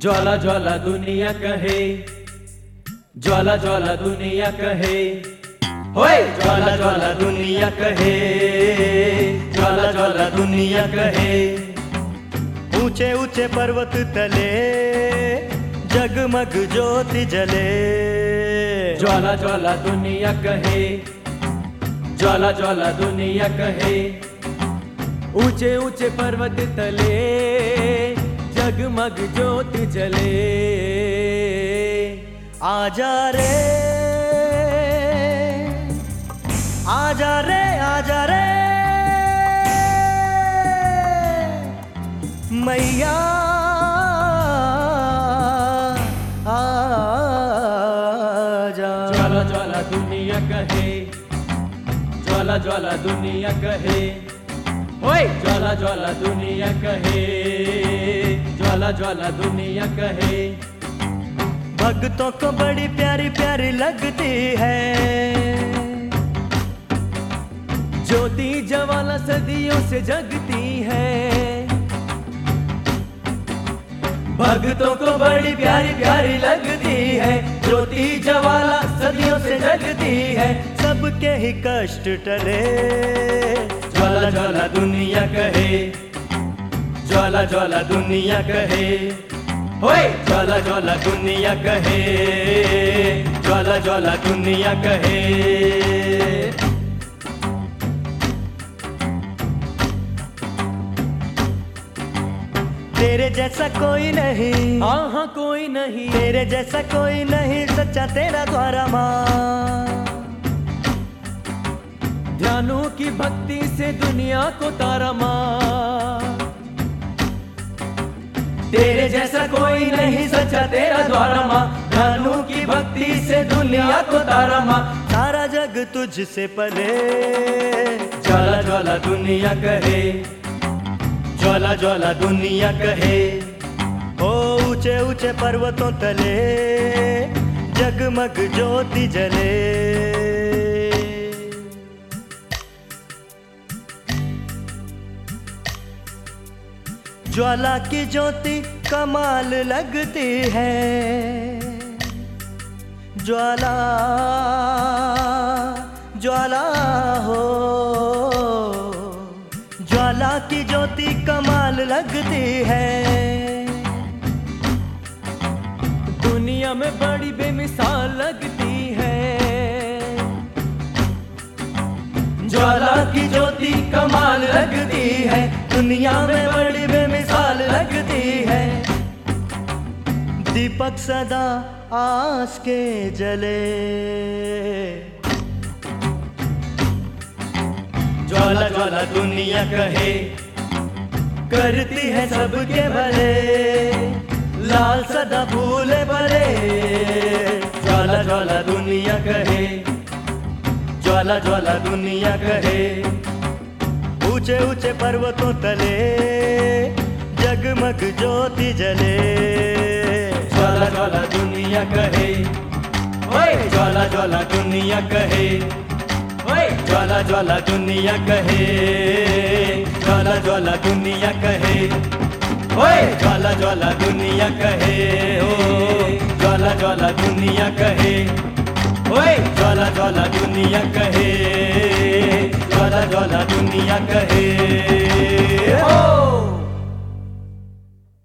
ज्वाला ज्वाला दुनिया कहे, ज्वाला ज्वाला दुनिया कहे, होए ज्वाला ज्वाला दुनिया कहे, ज्वाला ज्वाला दुनिया कहे। ऊंचे ऊंचे पर्वत तले जगमग ज्योति जले, ज्वाला ज्वाला दुनिया कहे, ज्वाला ज्वाला दुनिया कहे। ऊंचे ऊंचे पर्वत तले जगमग ज्योति जले। आजा रे आजा रे आजा रे मैया आजा। ज्वाला ज्वाला दुनिया कहे, ज्वाला ज्वाला दुनिया कहे, ओए ज्वाला ज्वाला दुनिया कहे, ज्वाला ज्वाला दुनिया कहे। भक्तों को बड़ी प्यारी प्यारी लगती है ज्योति ज्वाला सदियों से जगती है। भक्तों को बड़ी प्यारी प्यारी लगती है ज्योति ज्वाला सदियों से जगती है। सबके ही कष्ट टले ज्वाला ज्वाला दुनिया कहे, ज्वाला ज्वाला दुनिया कहे, ओए ज्वाला ज्वाला दुनिया कहे, ज्वाला ज्वाला दुनिया कहे। तेरे जैसा कोई नहीं, हाँ हाँ कोई नहीं, तेरे जैसा कोई नहीं, सच्चा तेरा द्वारा माँ। ध्यानों की भक्ति से दुनिया को तारा माँ। तेरे जैसा कोई नहीं, सच्चा तेरा द्वारा माँ। ध्यानों की भक्ति से दुनिया को तारा माँ। सारा जग तुझसे पले ज्वाला ज्वाला दुनिया कहे, ज्वाला ज्वाला दुनिया कहे। ओ ऊंचे ऊंचे पर्वतों तले जगमग ज्योति जले। ज्वाला की ज्योति कमाल लगती है, ज्वाला ज्वाला हो। ज्वाला की ज्योति कमाल लगती है, दुनिया में बड़ी बेमिसाल लगती है। ज्वाला की ज्योति कमाल लगती है, दुनिया में बड़ी बेमिसाल लगती है। दीपक सदा आस के जले, ज्वाला ज्वाला दुनिया कहे, करती है सबके भले, लाल सदा भूले भले। ज्वाला ज्वाला दुनिया कहे, ज्वाला ज्वाला दुनिया कहे। ऊंचे ऊंचे पर्वतों तले जगमग ज्योति जले। ज्वाला ज्वाला दुनिया कहे, ओए ज्वाला ज्वाला दुनिया कहे, ओए ज्वाला ज्वाला दुनिया कहे, ज्वाला ज्वाला दुनिया कहे, ओए ज्वाला ज्वाला दुनिया कहे, ओ ज्वाला ज्वाला दुनिया कहे, ओए ज्वाला ज्वाला दुनिया कहे, ज्वाला ज्वाला दुनिया कहे।